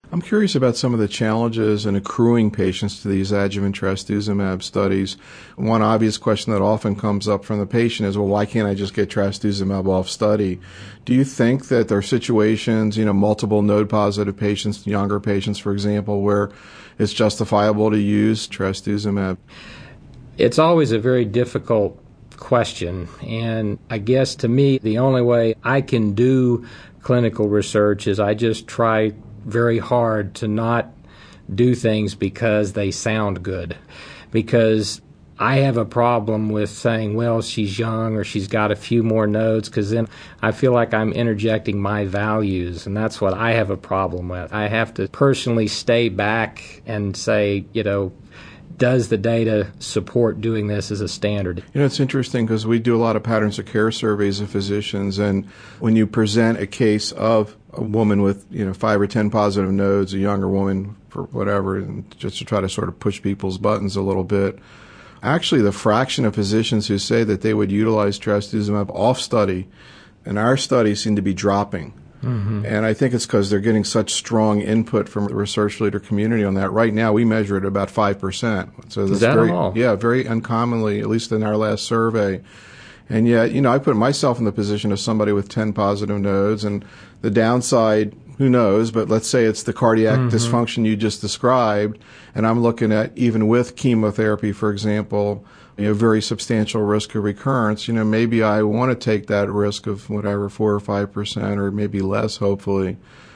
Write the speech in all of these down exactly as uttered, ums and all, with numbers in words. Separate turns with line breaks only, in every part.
I'm curious about some of the challenges in accruing patients to these adjuvant trastuzumab studies. One obvious question that often comes up from the patient is, well, why can't I just get trastuzumab off study? Do you think that there are situations, you know, multiple node-positive patients, younger patients, for example, where it's justifiable to use trastuzumab?
It's always a very difficult question, and I guess to me, the only way I can do clinical research is I just try very hard to not do things because they sound good. Because I have a problem with saying, well, she's young or she's got a few more nodes, because then I feel like I'm interjecting my values, and that's what I have a problem with. I have to personally stay back and say, you know, does the data support doing this as a standard?
You know, it's interesting because we do a lot of patterns of care surveys of physicians, and when you present a case of a woman with, you know, five or ten positive nodes, a younger woman for whatever, and just to try to sort of push people's buttons a little bit, actually the fraction of physicians who say that they would utilize trastuzumab off study in our study seem to be dropping. Mm-hmm. And I think it's because they're getting such strong input from the research leader community on that. Right now, we measure it at about five percent. So that's
Is that
very,
all?
Yeah, very uncommonly, at least in our last survey. And yet, you know, I put myself in the position of somebody with ten positive nodes, and the downside, who knows, but let's say it's the cardiac mm-hmm. dysfunction you just described, and I'm looking at, even with chemotherapy, for example, you know, very substantial risk of recurrence. You know, maybe I want to take that risk of whatever, four or five percent, or maybe less, hopefully.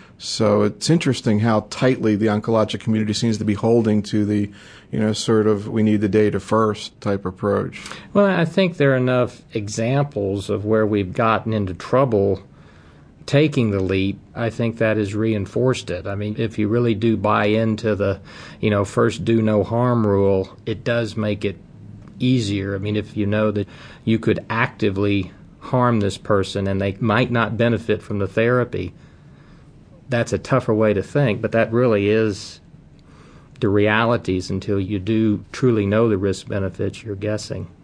So it's interesting how tightly the oncologic community seems to be holding to the, you know, sort of we need the data first type approach.
Well, I think there are enough examples of where we've gotten into trouble taking the leap. I think that has reinforced it. I mean, if you really do buy into the, you know, first do no harm rule, it does make it easier. I mean, if you know that you could actively harm this person and they might not benefit from the therapy, that's a tougher way to think, but that really is the realities. Until you do truly know the risk benefits, you're guessing.